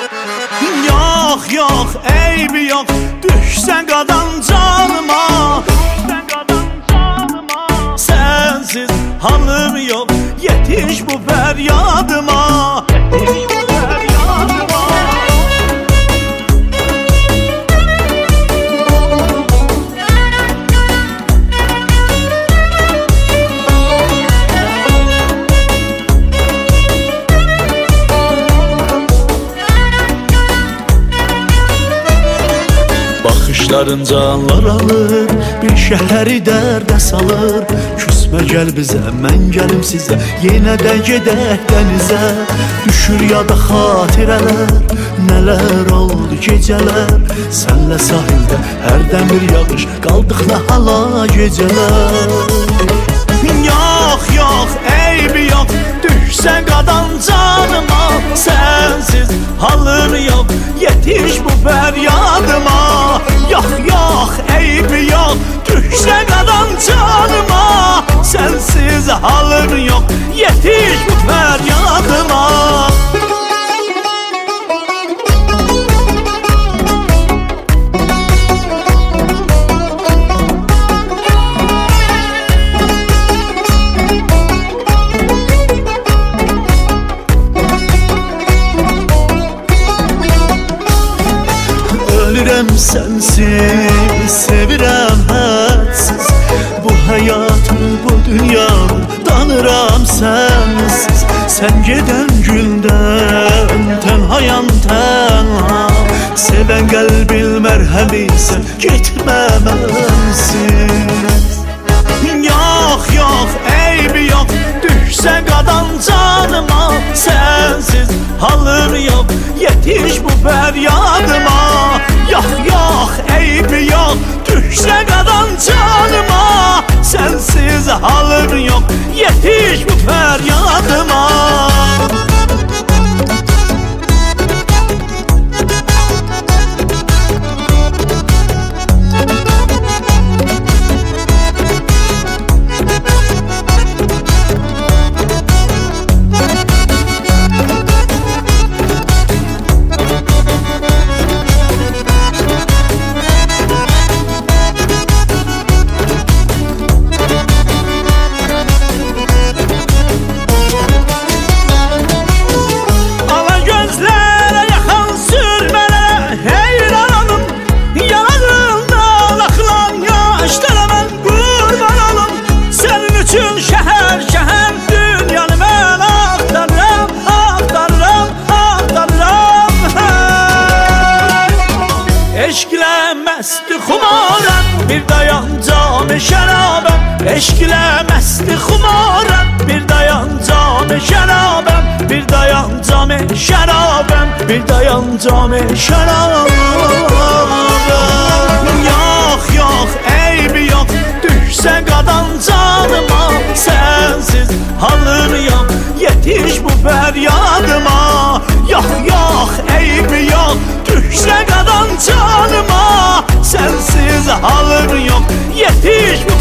Yox, yox, eybi yox, düşsən qadan canıma. Sensiz halım yox, yetiş bu fəryadıma. Baxışların canlar alır, bir şəhəri dərdə salır. Küsmə gəl bizə, mən gəlim sizə, yenə də gedək dənizə. Düşür yada xatirələr, nələr oldu gecələr. Sənlə sahildə hərdən bir yağış, qaldıq nə hala gecələr. Yox, yox, eybi yox, düşsən qadan canıma. Sensiz halım yox, yetiş bu fəryadıma. Yox, yox, eybi yox, düşsən qadan canıma. Sensiz halım yox, yetiş bu fəryadıma. Ölürəm sensiz, sevirəm hədsiz. Bu həyatı, bu dünyanı danıram sensiz. Sen gedən gündən tənhayam tənha. Sevən qəlbil mərhəmisən, getmə mənsiz. Yox, yox, eybi yox, düşsən qadan canıma. Sensiz halım yox, yetiş bu fəryadıma. Yox, yox, eybi yox, düşsən qadan canıma. Sensiz halım yox, yetiş bu fəryadıma. Eşklə məsti xumarəm, bir dayan cam-ı şərabəm. Eşklə məsti xumarəm, bir dayan cam-ı şərabəm. Bir dayan cam-ı şərabəm, bir dayan cam-ı şərabəm. Yox, yox, eybi yox, düşsən qadan canıma. Sensiz halım yox, yetiş bu fəryadıma. Yox, yox, eybi yox, düşsən qadan canıma. Sensiz halım yox, yetiş bu